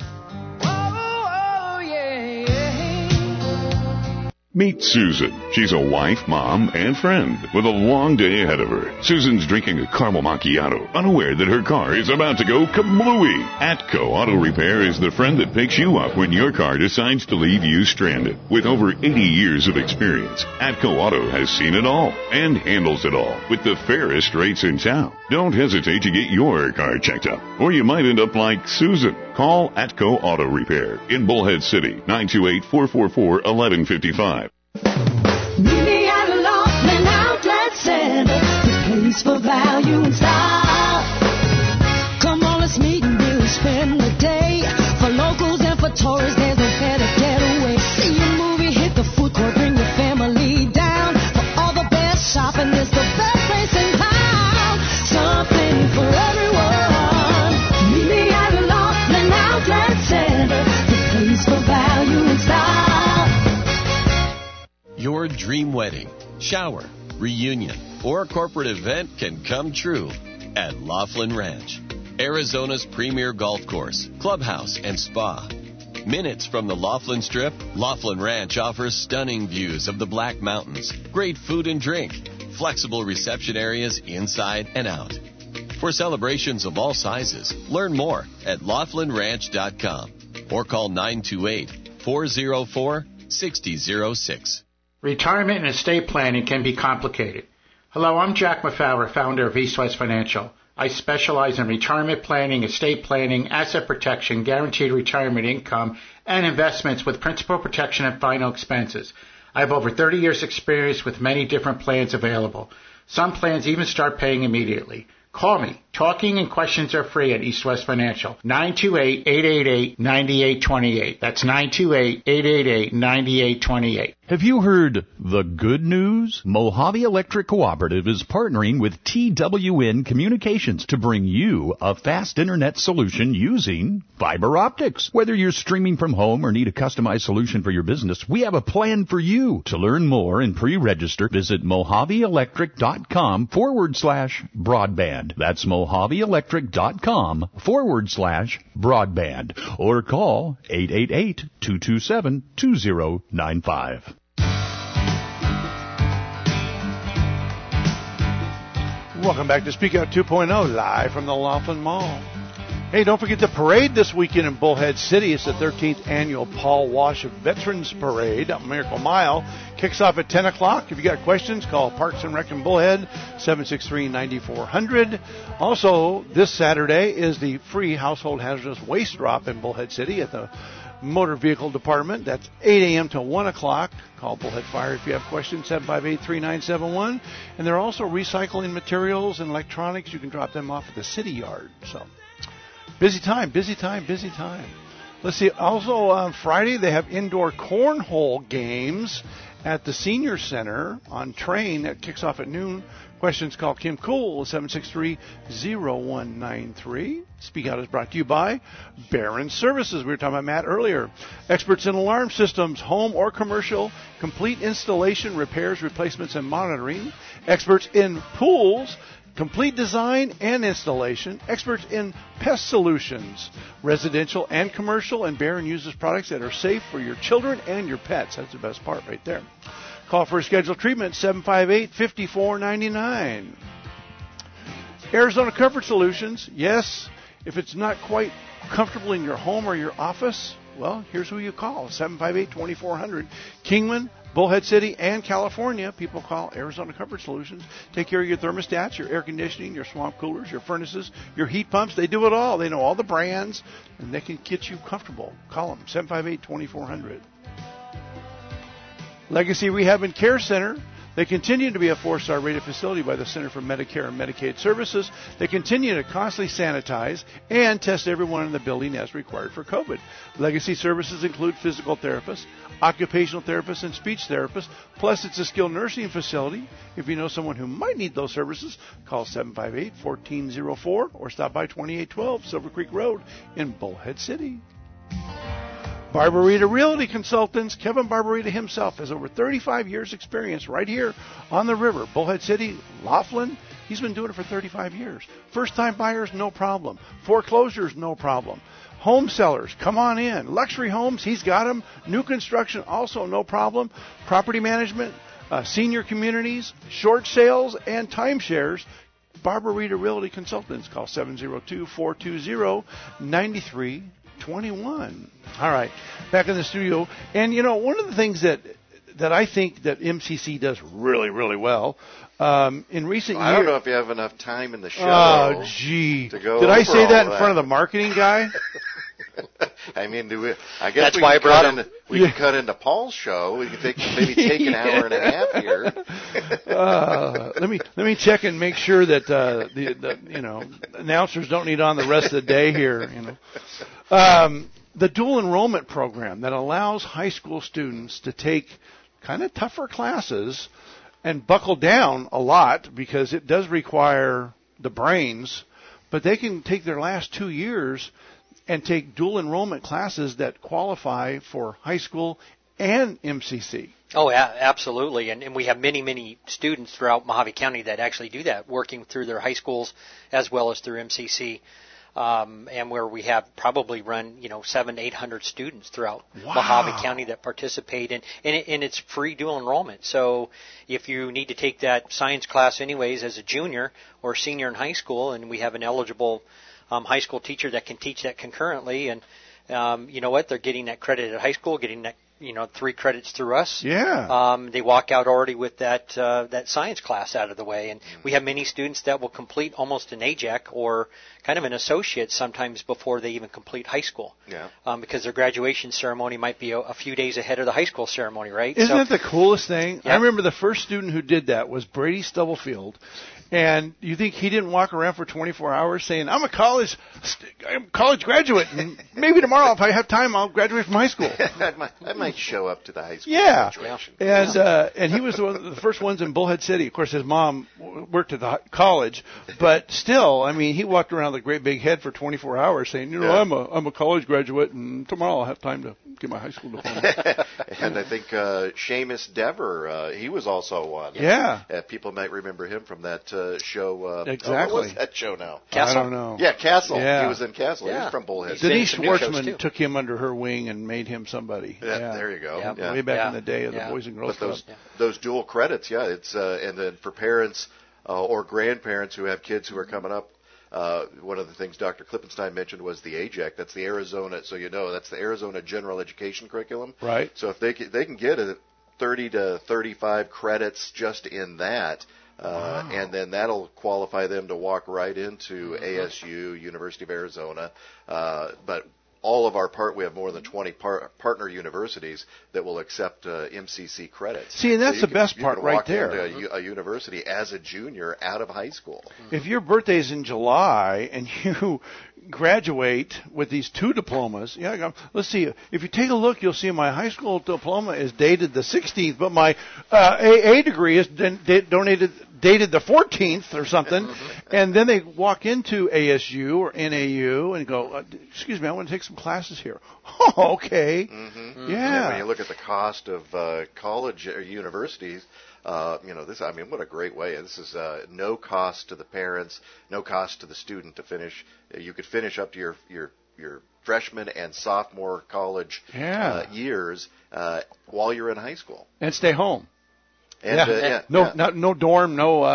Speaker 13: Meet Susan. She's a wife, mom, and friend with a long day ahead of her. Susan's drinking a caramel macchiato, unaware that her car is about to go kablooey. Atco Auto Repair is the friend that picks you up when your car decides to leave you stranded. With over 80 years of experience, Atco Auto has seen it all and handles it all with the fairest rates in town. Don't hesitate to get your car checked out, or you might end up like Susan. Call Atco Auto Repair in Bullhead City, 928-444-1155.
Speaker 14: Meet me at Laughlin Outlet Center, the place for value and style. Come on, let's meet and really spend the day. For locals and for tourists, there's no better getaway. See a movie, hit the food court, bring your family down. For all the best shopping, it's the best place in town. Something for everyone. Meet me at Laughlin Outlet Center, the place for value and style.
Speaker 12: Your dream wedding, shower, reunion, or corporate event can come true at Laughlin Ranch, Arizona's premier golf course, clubhouse, and spa. Minutes from the Laughlin Strip, Laughlin Ranch offers stunning views of the Black Mountains, great food and drink, flexible reception areas inside and out. For celebrations of all sizes, learn more at laughlinranch.com or call 928-404-6006.
Speaker 15: Retirement and estate planning can be complicated. Hello, I'm Jack McFowler, founder of East West Financial. I specialize in retirement planning, estate planning, asset protection, guaranteed retirement income, and investments with principal protection and final expenses. I have over 30 years' experience with many different plans available. Some plans even start paying immediately. Call me. Talking and questions are free at East West Financial. 928-888-9828. That's 928-888-9828.
Speaker 16: Have you heard the good news? Mojave Electric Cooperative is partnering with TWN Communications to bring you a fast internet solution using fiber optics. Whether you're streaming from home or need a customized solution for your business, we have a plan for you. To learn more and pre-register, visit mojaveelectric.com/broadband. That's mojaveelectric.com/broadband. Or call 888-227-2095.
Speaker 2: Welcome back to Speak Out 2.0, live from the Laughlin Mall. Hey, don't forget the parade this weekend in Bullhead City. It's the 13th annual Paul Walsh Veterans Parade up Miracle Mile. Kicks off at 10 o'clock. If you got questions, call Parks and Rec in Bullhead, 763-9400. Also, this Saturday is the free household hazardous waste drop in Bullhead City at the Motor Vehicle Department. That's 8 a.m. to 1 o'clock. Call Bullhead Fire if you have questions, 758-3971. And they're also recycling materials and electronics. You can drop them off at the city yard. So, busy time, busy time, busy time. Let's see. Also, on Friday, they have indoor cornhole games at the Senior Center on Train. That kicks off at noon. Questions, call Kim Cool, 763-0193. Speak Out is brought to you by Barron Services. We were talking about Matt earlier. Experts in alarm systems, home or commercial, complete installation, repairs, replacements, and monitoring. Experts in pools, complete design and installation. Experts in pest solutions, residential and commercial. And Barron uses products that are safe for your children and your pets. That's the best part right there. Call for a scheduled treatment, 758-5499. Arizona Comfort Solutions. Yes, if it's not quite comfortable in your home or your office, well, here's who you call, 758-2400. Kingman, Bullhead City, and California, people call Arizona Comfort Solutions. Take care of your thermostats, your air conditioning, your swamp coolers, your furnaces, your heat pumps. They do it all. They know all the brands, and they can get you comfortable. Call them, 758-2400. Legacy Rehab and Care Center. They continue to be a 4-star rated facility by the Center for Medicare and Medicaid Services. They continue to constantly sanitize and test everyone in the building as required for COVID. Legacy services include physical therapists, occupational therapists, and speech therapists. Plus, it's a skilled nursing facility. If you know someone who might need those services, call 758-1404 or stop by 2812 Silver Creek Road in Bullhead City. Barbarita Realty Consultants. Kevin Barbarita himself has over 35 years experience right here on the river. Bullhead City, Laughlin, he's been doing it for 35 years. First-time buyers, no problem. Foreclosures, no problem. Home sellers, come on in. Luxury homes, he's got them. New construction, also no problem. Property management, senior communities, short sales, and timeshares. Barbarita Realty Consultants. Call 702-420-9321. All right, back in the studio. And, you know, one of the things that I think that MCC does really, really well, in recent years...
Speaker 4: I don't know if you have enough time in the show.
Speaker 2: Oh, gee.
Speaker 4: To go
Speaker 2: Did I say that in
Speaker 4: that.
Speaker 2: front of the marketing guy?
Speaker 4: I mean, I guess
Speaker 3: that's why I brought him.
Speaker 4: We can cut into Paul's show. We can maybe take an hour and a half here.
Speaker 2: Let me check and make sure that the announcers don't need on the rest of the day here. The dual enrollment program that allows high school students to take kind of tougher classes and buckle down a lot because it does require the brains, but they can take their last 2 years and take dual enrollment classes that qualify for high school and MCC.
Speaker 3: Oh, absolutely. And we have many, many students throughout Mojave County that actually do that, working through their high schools as well as through MCC. And where we have probably run, 700-800 students throughout Mojave County that participate in, and it's free dual enrollment. So if you need to take that science class anyways as a junior or senior in high school, and we have an eligible high school teacher that can teach that concurrently, and you know what, they're getting that credit at high school, getting that 3 credits through us.
Speaker 2: Yeah.
Speaker 3: They walk out already with that science class out of the way, and we have many students that will complete almost an AJAC or kind of an associate sometimes before they even complete high school.
Speaker 4: Yeah.
Speaker 3: Because their graduation ceremony might be a few days ahead of the high school ceremony, right?
Speaker 2: Isn't that the coolest thing?
Speaker 3: Yeah.
Speaker 2: I remember the first student who did that was Brady Stubblefield. And you think he didn't walk around for 24 hours saying, I'm a college graduate, and maybe tomorrow if I have time I'll graduate from high school.
Speaker 4: I might show up to the high school graduation.
Speaker 2: And he was one of the first ones in Bullhead City. Of course, his mom worked at the college, but still, I mean, he walked around with a great big head for 24 hours saying, I'm a college graduate, and tomorrow I'll have time to get my high school diploma.
Speaker 4: And I think Seamus Dever, he was also one.
Speaker 2: Yeah.
Speaker 4: People might remember him from that show.
Speaker 2: Exactly.
Speaker 4: What was that show now?
Speaker 3: Castle.
Speaker 2: I don't know.
Speaker 4: Yeah, Castle.
Speaker 2: Yeah.
Speaker 4: He was in Castle.
Speaker 3: Yeah.
Speaker 4: He was from Bullhead.
Speaker 2: Denise Schwartzman took him under her wing and made him somebody.
Speaker 4: Yeah. There you go.
Speaker 2: Yeah. Way back in the day of the Boys and Girls Club.
Speaker 4: Those dual credits, it's and then for parents or grandparents who have kids who are coming up one of the things Dr. Klippenstein mentioned was the AJEC. That's the Arizona, so that's the Arizona General Education Curriculum.
Speaker 2: Right.
Speaker 4: So if they can get 30 to 35 credits just in that, wow. And then that'll qualify them to walk right into ASU, University of Arizona. But all of we have more than 20 partner universities that will accept MCC credits.
Speaker 2: See, and that's the best part right there.
Speaker 4: You can walk into a university as a junior out of high school.
Speaker 2: If your birthday's in July and you graduate with these 2 diplomas, let's see. If you take a look, you'll see my high school diploma is dated the 16th, but my AA degree is dated the 14th or something, and then they walk into ASU or NAU and go, excuse me, I want to take some classes here. Oh, okay.
Speaker 4: Mm-hmm. Yeah. When you look at the cost of college or universities, what a great way. This is no cost to the parents, no cost to the student to finish. You could finish up to your freshman and sophomore college years while you're in high school.
Speaker 2: And stay home.
Speaker 4: And,
Speaker 2: no dorm,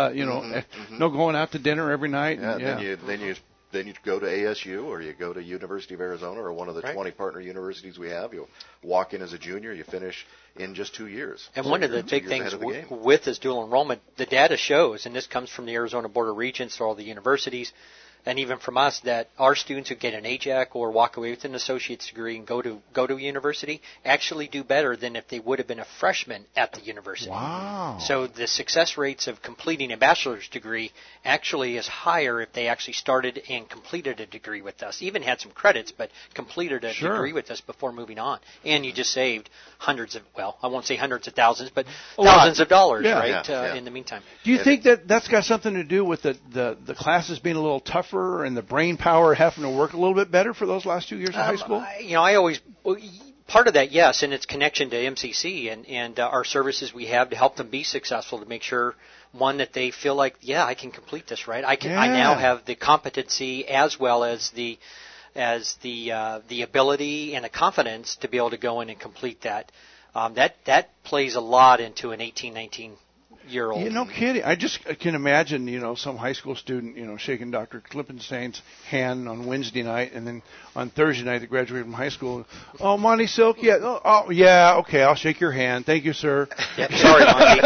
Speaker 2: no going out to dinner every night.
Speaker 4: Then you go to ASU or you go to University of Arizona or one of the 20 partner universities we have. You walk in as a junior, you finish in just 2 years.
Speaker 3: And one of the big things with this dual enrollment, the data shows, and this comes from the Arizona Board of Regents or all the universities, and even from us, that our students who get an AJEC or walk away with an associate's degree and go to university actually do better than if they would have been a freshman at the university.
Speaker 2: Wow.
Speaker 3: So the success rates of completing a bachelor's degree actually is higher if they actually started and completed a degree with us. Even had some credits, but completed a degree with us before moving on. And you just saved I won't say hundreds of thousands, but thousands of dollars, in the meantime.
Speaker 2: Do you think that's got something to do with the classes being a little tougher and the brain power having to work a little bit better for those last 2 years of high school?
Speaker 3: I always part of that, yes, and its connection to MCC and our services we have to help them be successful, to make sure, one, that they feel like, I can complete this, right? I now have the competency as well as the ability and the confidence to be able to go in and complete that. That plays a lot into an 18, 19-year-old.
Speaker 2: No kidding. I just can imagine, some high school student, shaking Dr. Klippenstein's hand on Wednesday night, and then on Thursday night they graduated from high school. Oh, Monty Silk, okay, I'll shake your hand. Thank you, sir.
Speaker 3: Sorry, Monty.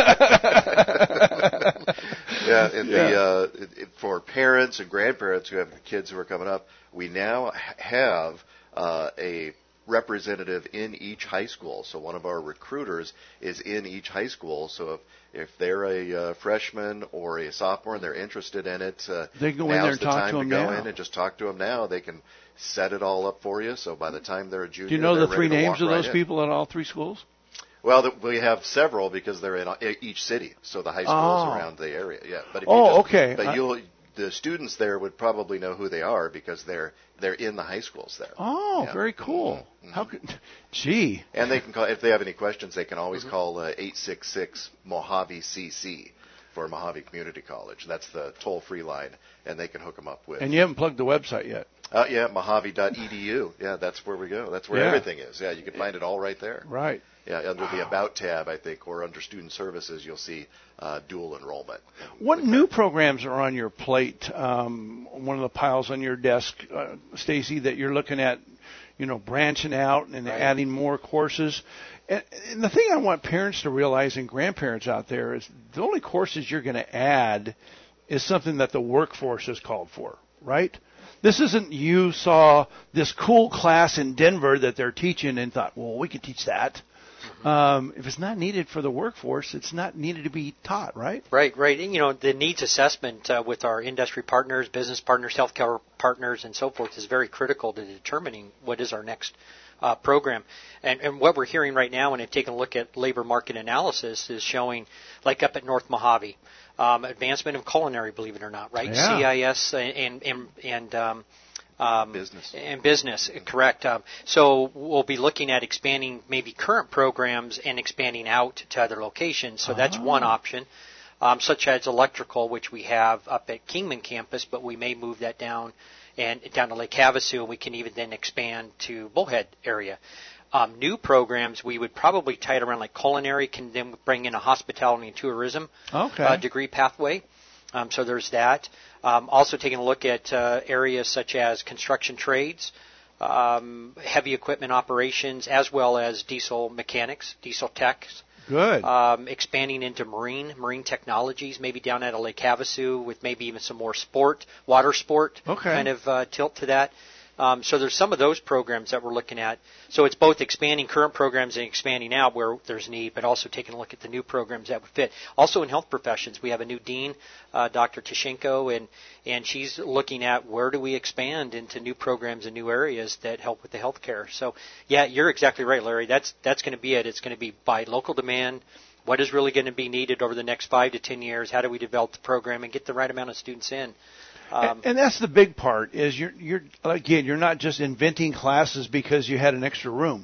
Speaker 4: For parents and grandparents who have kids who are coming up, we now have a representative in each high school. So one of our recruiters is in each high school. So if they're a freshman or a sophomore and they're interested in it,
Speaker 2: they go in there and talk to them now.
Speaker 4: Go in and just talk to them now. They can set it all up for you. So by the time they're a junior,
Speaker 2: do you know the 3 names of those people at all 3 schools?
Speaker 4: Well, we have several because they're in each city. So the high schools around the area. Yeah. But
Speaker 2: okay.
Speaker 4: But the students there would probably know who they are because they're in the high schools there.
Speaker 2: Oh, very cool.
Speaker 4: Mm-hmm.
Speaker 2: Gee.
Speaker 4: And they can call, if they have any questions, they can always call 866-MOJAVE-CC for Mojave Community College. That's the toll-free line, and they can hook them up with.
Speaker 2: And you haven't plugged the website yet.
Speaker 4: Mojave.edu. Yeah, that's where we go. That's where everything is. Yeah, you can find it all right there.
Speaker 2: Right.
Speaker 4: Yeah, under the About tab, I think, or under Student Services, you'll see dual enrollment.
Speaker 2: What new programs are on your plate? One of the piles on your desk, Stacy, that you're looking at, branching out and adding more courses. And the thing I want parents to realize and grandparents out there is the only courses you're going to add is something that the workforce has called for, right? This isn't you saw this cool class in Denver that they're teaching and thought, well, we could teach that. If it's not needed for the workforce, it's not needed to be taught, right?
Speaker 3: Right. And, the needs assessment with our industry partners, business partners, healthcare partners, and so forth is very critical to determining what is our next program. And what we're hearing right now, when I've taken a look at labor market analysis, is showing, like up at North Mojave, advancement of culinary, believe it or not, right?
Speaker 2: Yeah.
Speaker 3: CIS and business, correct. So we'll be looking at expanding maybe current programs and expanding out to other locations. So that's one option, such as electrical, which we have up at Kingman campus, but we may move that down to Lake Havasu, and we can even then expand to Bullhead area. New programs, we would probably tie it around like culinary, can then bring in a hospitality and tourism degree pathway. So there's that. Also taking a look at areas such as construction trades, heavy equipment operations, as well as diesel mechanics, diesel techs.
Speaker 2: Good.
Speaker 3: Expanding into marine technologies, maybe down at a Lake Havasu with maybe even some more water sport kind of tilt to that. So there's some of those programs that we're looking at. So it's both expanding current programs and expanding out where there's need, but also taking a look at the new programs that would fit. Also in health professions, we have a new dean, Dr. Tishenko, and she's looking at where do we expand into new programs and new areas that help with the health care. So, yeah, you're exactly right, Larry. That's going to be it. It's going to be by local demand. What is really going to be needed over the next 5 to 10 years? How do we develop the program and get the right amount of students in?
Speaker 2: And that's the big part is you're not just inventing classes because you had an extra room,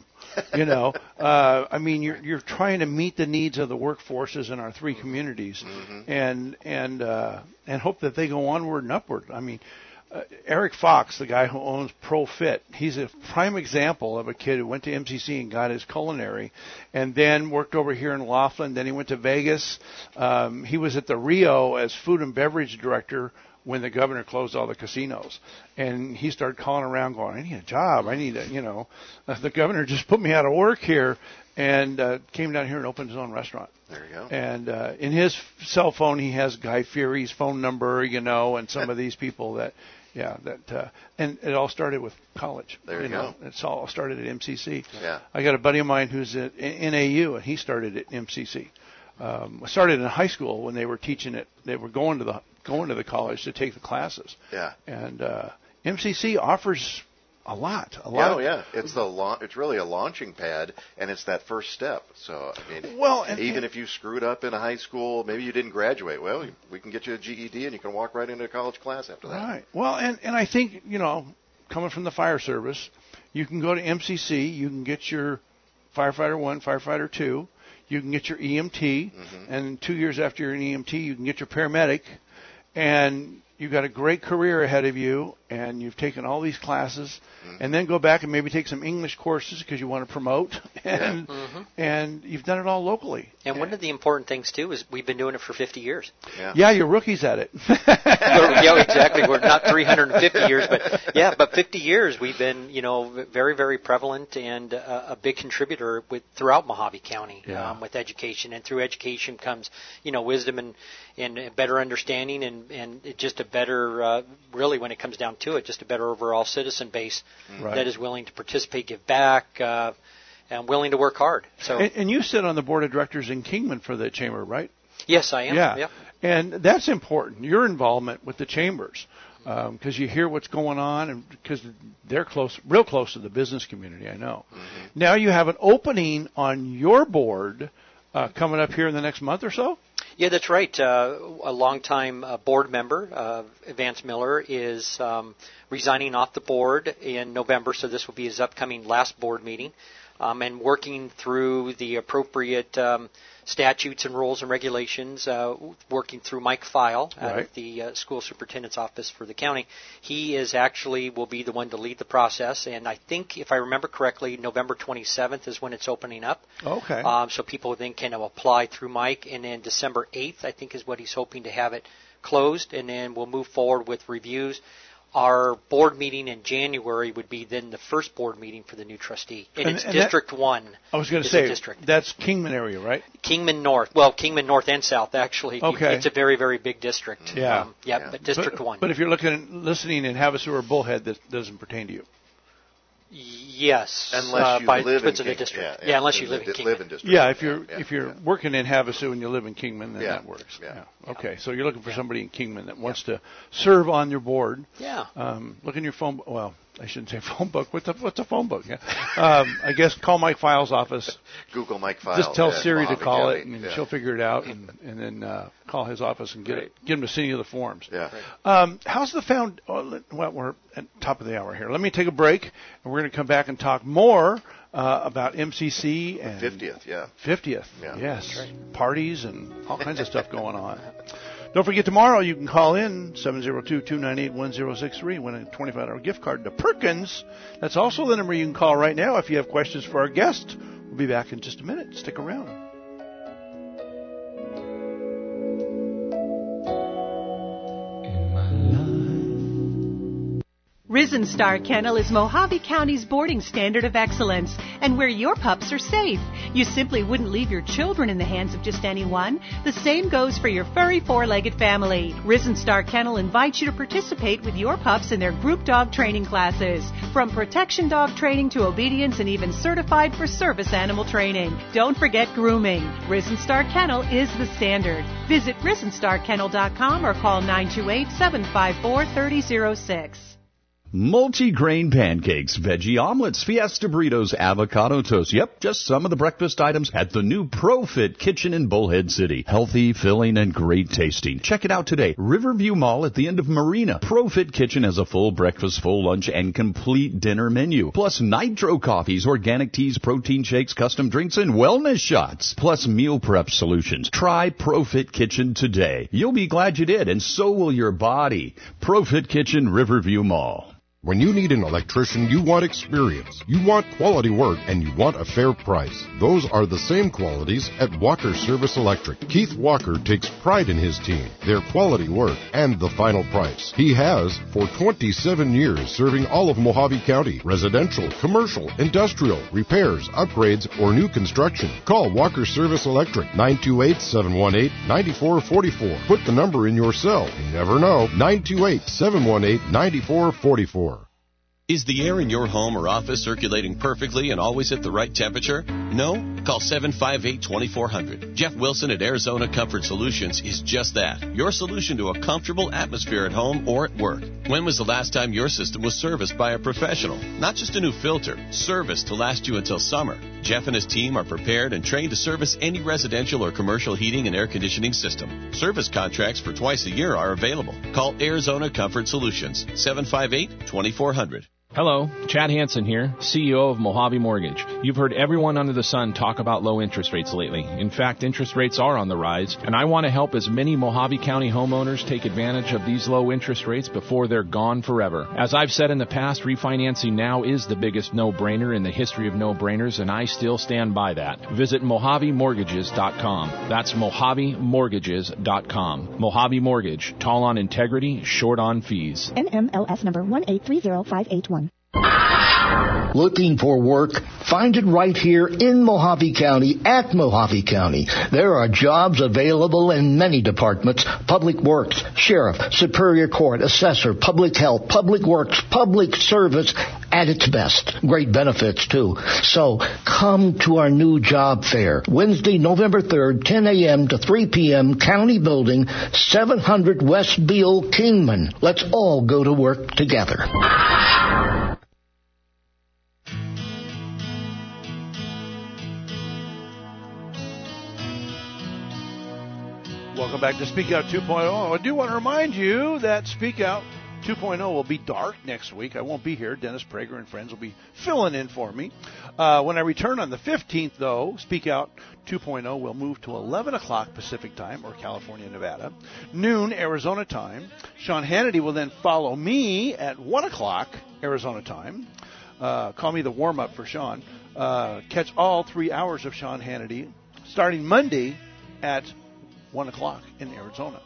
Speaker 2: I mean you're trying to meet the needs of the workforces in our 3 communities, and hope that they go onward and upward. I mean, Eric Fox, the guy who owns ProFit, he's a prime example of a kid who went to MCC and got his culinary, and then worked over here in Laughlin. Then he went to Vegas. He was at the Rio as food and beverage director when the governor closed all the casinos. And he started calling around going, I need a job. I need the governor just put me out of work here, and came down here and opened his own restaurant.
Speaker 4: There you go.
Speaker 2: And in his cell phone, he has Guy Fieri's phone number, and some of these people that, and it all started with college.
Speaker 4: There you go.
Speaker 2: It's all started at MCC.
Speaker 4: Yeah.
Speaker 2: I got a buddy of mine who's at NAU, and he started at MCC. Started in high school when they were teaching it. They were going to the college to take the classes.
Speaker 4: Yeah.
Speaker 2: And MCC offers a lot.
Speaker 4: Oh yeah. It's really a launching pad, and it's that first step. So I mean, even if you screwed up in a high school, maybe you didn't graduate. Well, we can get you a GED, and you can walk right into a college class after that.
Speaker 2: Right. Well, and I think coming from the fire service, you can go to MCC. You can get your firefighter 1, firefighter 2. You can get your EMT, and 2 years after you're an EMT, you can get your paramedic, and you've got a great career ahead of you, and you've taken all these classes, and then go back and maybe take some English courses because you want to promote, and you've done it all locally.
Speaker 3: And one of the important things, too, is we've been doing it for 50 years.
Speaker 2: Yeah, you're rookies at it.
Speaker 3: Yeah, exactly. We're not 350 years, but 50 years we've been, very, very prevalent and a big contributor throughout Mojave County with education. And through education comes, wisdom and better understanding and just a better, really when it comes down to it, just a better overall citizen base that is willing to participate, give back, and willing to work hard. So,
Speaker 2: and you sit on the board of directors in Kingman for the chamber, right?
Speaker 3: Yes, I am.
Speaker 2: Yeah. And that's important, your involvement with the chambers, because you hear what's going on, and because they're real close to the business community, I know. Now you have an opening on your board coming up here in the next month or so?
Speaker 3: Yeah, that's right. A longtime board member, Vance Miller, is resigning off the board in November, so this will be his upcoming last board meeting, and working through the appropriate statutes and rules and regulations, working through Mike File out of the school superintendent's office for the county. He will be the one to lead the process, and I think, if I remember correctly, November 27th is when it's opening up.
Speaker 2: Okay.
Speaker 3: So people then can apply through Mike, and then December 8th, I think, is what he's hoping to have it closed, and then we'll move forward with reviews. Our board meeting in January would be then the first board meeting for the new trustee. And it's District 1.
Speaker 2: I was going to say, that's Kingman area, right?
Speaker 3: Kingman North. Well, Kingman North and South, actually.
Speaker 2: Okay.
Speaker 3: It's a very, very big district.
Speaker 2: Yeah.
Speaker 3: But District 1.
Speaker 2: But if you're listening in Havasu or Bullhead, that doesn't pertain to you.
Speaker 3: Yes,
Speaker 4: unless you live in
Speaker 3: the district. Yeah, unless you live in Kingman.
Speaker 2: Yeah, if you're working in Havasu and you live in Kingman, then that works. Yeah. Okay, so you're looking for somebody in Kingman that wants to serve on your board.
Speaker 3: Yeah.
Speaker 2: Look in your phone. Well, I shouldn't say phone book. What's a phone book? Yeah. I guess call Mike File's office.
Speaker 4: Google Mike Files.
Speaker 2: Just tell Siri to call it, and she'll figure it out, and then call his office and get him to send you the forms.
Speaker 4: Yeah.
Speaker 2: How's the found? Well, we're at top of the hour here. Let me take a break, and we're going to come back and talk more about MCC and
Speaker 4: 50th. Yeah.
Speaker 2: 50th. Yeah. Yes. Right. Parties and all kinds of stuff going on. Don't forget, tomorrow you can call in 702-298-1063, win a $25 gift card to Perkins. That's also the number you can call right now if you have questions for our guest. We'll be back in just a minute. Stick around.
Speaker 14: In my
Speaker 11: Risen Star Kennel is Mojave County's boarding standard of excellence and where your pups are safe. You simply wouldn't leave your children in the hands of just anyone. The same goes for your furry four-legged family. Risen Star Kennel invites you to participate with your pups in their group dog training classes. From protection dog training to obedience and even certified for service animal training. Don't forget grooming. Risen Star Kennel is the standard. Visit RisenStarKennel.com or call 928-754-3006.
Speaker 16: Multi-grain pancakes, veggie omelets, fiesta burritos, avocado toast. Yep, just some of the breakfast items at the new ProFit Kitchen in Bullhead City. Healthy, filling, and great tasting. Check it out today. Riverview Mall at the end of Marina. ProFit Kitchen has a full breakfast, full lunch, and complete dinner menu. Plus nitro coffees, organic teas, protein shakes, custom drinks, and wellness shots. Plus meal prep solutions. Try ProFit Kitchen today. You'll be glad you did, and so will your body. ProFit Kitchen, Riverview Mall.
Speaker 10: When you need an electrician, you want experience, you want quality work, and you want a fair price. Those are the same qualities at Walker Service Electric. Keith Walker takes pride in his team, their quality work, and the final price. He has for 27 years serving all of Mojave County, residential, commercial, industrial, repairs, upgrades, or new construction. Call Walker Service Electric, 928-718-9444. Put the number in your cell. You never know. 928-718-9444.
Speaker 12: Is the air in your home or office circulating perfectly and always at the right temperature? No? Call 758-2400. Jeff Wilson at Arizona Comfort Solutions is just that. Your solution to a comfortable atmosphere at home or at work. When was the last time your system was serviced by a professional? Not just a new filter, service to last you until summer. Jeff and his team are prepared and trained to service any residential or commercial heating and air conditioning system. Service contracts for twice a year are available. Call Arizona Comfort Solutions, 758-2400.
Speaker 17: Hello, Chad Hansen here, CEO of Mojave Mortgage. You've heard everyone under the sun talk about low interest rates lately. In fact, interest rates are on the rise, and I want to help as many Mojave County homeowners take advantage of these low interest rates before they're gone forever. As I've said in the past, refinancing now is the biggest no-brainer in the history of no-brainers, and I still stand by that. Visit MojaveMortgages.com. That's MojaveMortgages.com. Mojave Mortgage, tall on integrity, short on fees.
Speaker 18: NMLS number 1830581.
Speaker 19: Looking for work? Find it right here in Mojave County at Mojave County. There are jobs available in many departments: public works, sheriff, superior court, assessor, public health, public works, public service at its best. Great benefits too. So come to our new job fair. Wednesday, November 3rd, 10 a.m. to 3 p.m. County Building, 700 West Beale, Kingman. Let's all go to work together.
Speaker 2: Welcome back to Speak Out 2.0. I do want to remind you that Speak Out 2.0 will be dark next week. I won't be here. Dennis Prager and friends will be filling in for me. When I return on the 15th, though, Speak Out 2.0 will move to 11 o'clock Pacific time, or California, Nevada, noon Arizona time. Sean Hannity will then follow me at 1 o'clock Arizona time. Call me the warm-up for Sean. Catch all 3 hours of Sean Hannity starting Monday at 1 o'clock in Arizona,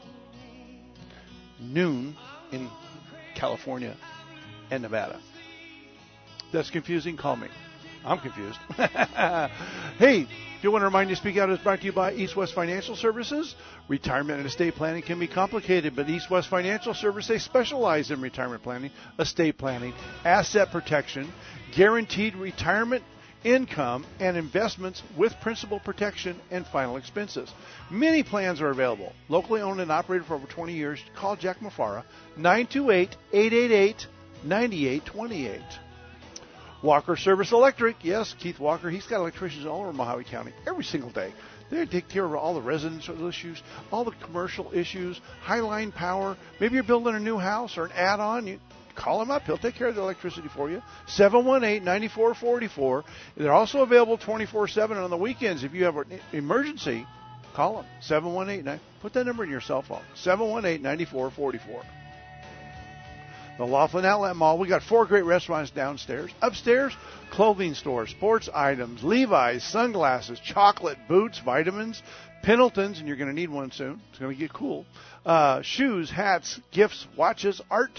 Speaker 2: noon in California and Nevada. If that's confusing, call me. I'm confused. Hey, if you want to remind you, Speak Out is brought to you by East West Financial Services. Retirement and estate planning can be complicated, but East West Financial Services, they specialize in retirement planning, estate planning, asset protection, guaranteed retirement income, and investments with principal protection and final expenses. Many plans are available. Locally owned and operated for over 20 years. Call Jack Mafara, 928-888-9828. Walker Service Electric. Yes, Keith Walker. He's got electricians all over Mojave County every single day. They take care of all the residential issues, all the commercial issues, high-line power. Maybe you're building a new house or an add-on. You call him up. He'll take care of the electricity for you. 718-9444. They're also available 24/7 on the weekends. If you have an emergency, call them. 718. Put that number in your cell phone. 718-9444. The Laughlin Outlet Mall. We got 4 great restaurants downstairs. Upstairs, clothing stores, sports items, Levi's, sunglasses, chocolate, boots, vitamins, Pendletons, and you're going to need one soon. It's going to get cool. Shoes, hats, gifts, watches, art,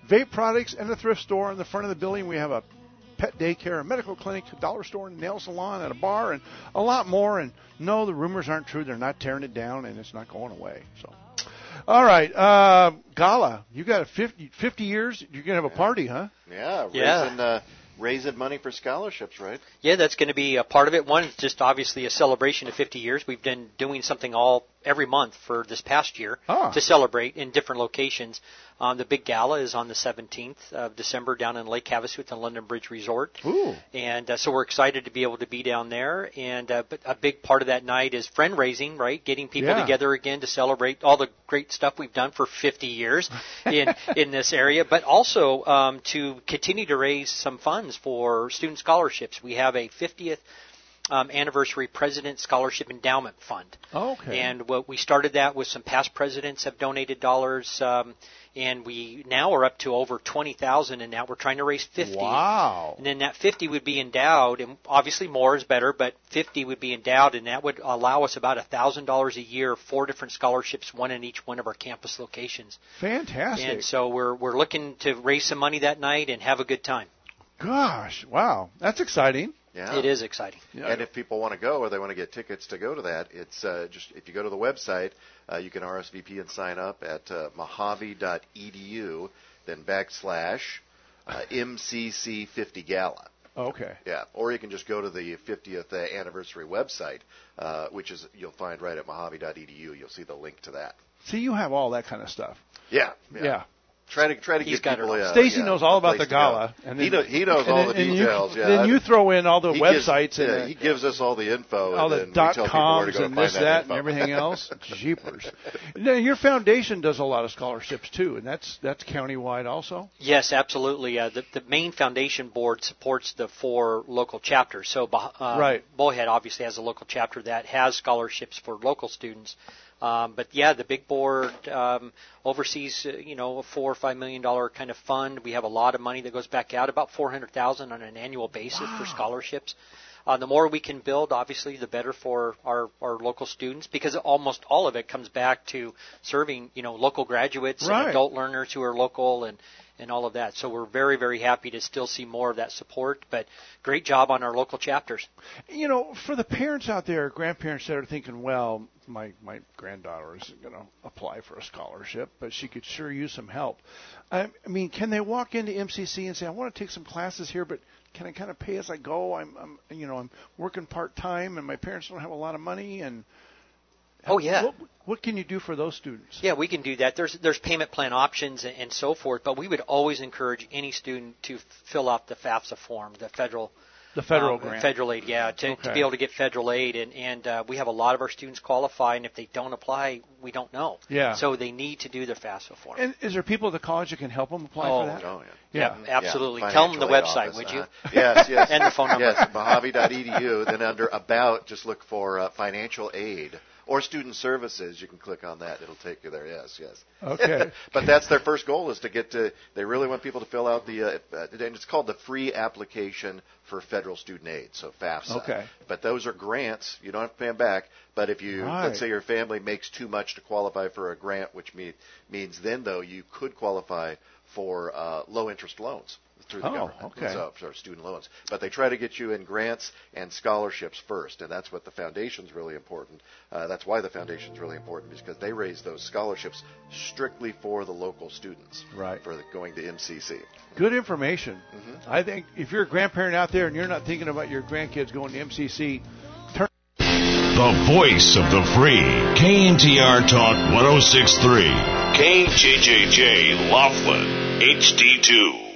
Speaker 2: vape products, and a thrift store. In the front of the building, we have a pet daycare, a medical clinic, a dollar store, and a nail salon, and a bar, and a lot more. And no, the rumors aren't true. They're not tearing it down, and it's not going away. So, all right, Gala, you got 50 years. You're gonna have a party, huh?
Speaker 4: Yeah, raising money for scholarships, right?
Speaker 3: Yeah, that's going to be a part of it. One, just obviously a celebration of 50 years. We've been doing something every month for this past year to celebrate in different locations. The big gala is on the 17th of December down in Lake Havasu at the London Bridge Resort.
Speaker 2: Ooh.
Speaker 3: And so we're excited to be able to be down there. And but a big part of that night is friend raising, right? Getting people together again to celebrate all the great stuff we've done for 50 years in this area, but also to continue to raise some funds for student scholarships. We have a 50th anniversary President Scholarship Endowment Fund.
Speaker 2: Okay.
Speaker 3: And we started that with some past presidents have donated dollars, and we now are up to over 20,000, and now we're trying to raise 50.
Speaker 2: Wow.
Speaker 3: And then that 50 would be endowed, and obviously more is better, but 50 would be endowed, and that would allow us about $1,000 a year, 4 different scholarships, one in each one of our campus locations.
Speaker 2: Fantastic.
Speaker 3: And so we're looking to raise some money that night and have a good time.
Speaker 2: Gosh, wow. That's exciting.
Speaker 4: Yeah.
Speaker 3: It is exciting.
Speaker 4: Yeah. And if people want to go or they want to get tickets to go to that, it's just if you go to the website, you can RSVP and sign up at mojave.edu, then / MCC50 Gala.
Speaker 2: Okay.
Speaker 4: Yeah, or you can just go to the 50th anniversary website, which is you'll find right at mojave.edu. You'll see the link to that.
Speaker 2: See, you have all that kind of stuff.
Speaker 4: Yeah. Try to
Speaker 3: He's
Speaker 4: get people.
Speaker 2: Stacy knows all about the gala,
Speaker 4: and then, he knows all the details.
Speaker 2: Then you throw in all the websites.
Speaker 4: He gives us all the info.
Speaker 2: All
Speaker 4: and
Speaker 2: the
Speaker 4: then
Speaker 2: .coms and this, that, and everything else. Jeepers! Now, your foundation does a lot of scholarships too, and that's countywide also.
Speaker 3: Yes, absolutely. The main foundation board supports the 4 local chapters. So, Bullhead obviously has a local chapter that has scholarships for local students. But yeah, the big board oversees, a $4 or $5 million kind of fund. We have a lot of money that goes back out, about $400,000 on an annual basis for scholarships. The more we can build, obviously, the better for our local students, because almost all of it comes back to serving, local graduates and adult learners who are local and all of that. So we're very, very happy to still see more of that support, but great job on our local chapters.
Speaker 2: For the parents out there, grandparents that are thinking, well, my granddaughter isn't going to apply for a scholarship, but she could sure use some help. I mean, can they walk into MCC and say, I want to take some classes here, but can I kind of pay as I go? I'm working part-time, and my parents don't have a lot of money, and what can you do for those students?
Speaker 3: Yeah, we can do that. There's payment plan options and so forth, but we would always encourage any student to fill out the FAFSA form, the federal
Speaker 2: grant.
Speaker 3: Federal aid, to be able to get federal aid. And we have a lot of our students qualify, and if they don't apply, we don't know.
Speaker 2: Yeah.
Speaker 3: So they need to do their FAFSA form.
Speaker 2: And is there people at the college that can help them apply for that?
Speaker 4: Oh,
Speaker 3: yeah, absolutely. Tell them the website, would you?
Speaker 4: Yes.
Speaker 3: And the phone number.
Speaker 4: Yes, mojave.edu. Then under About, just look for financial aid. Or student services, you can click on that. It'll take you there. Yes.
Speaker 2: Okay.
Speaker 4: But that's their first goal, is to get to. They really want people to fill out and it's called the free application for federal student aid, so FAFSA.
Speaker 2: Okay.
Speaker 4: But those are grants. You don't have to pay them back. But if you, let's say your family makes too much to qualify for a grant, which means then, though, you could qualify for low-interest loans through the government, so for student loans. But they try to get you in grants and scholarships first, and that's what the foundation's really important. That's why the foundation's really important, because they raise those scholarships strictly for the local students, for going to MCC.
Speaker 2: Good information. Mm-hmm. I think if you're a grandparent out there and you're not thinking about your grandkids going to MCC,
Speaker 1: the voice of the free, KNTR Talk 106.3, KJJJ Laughlin, HD2.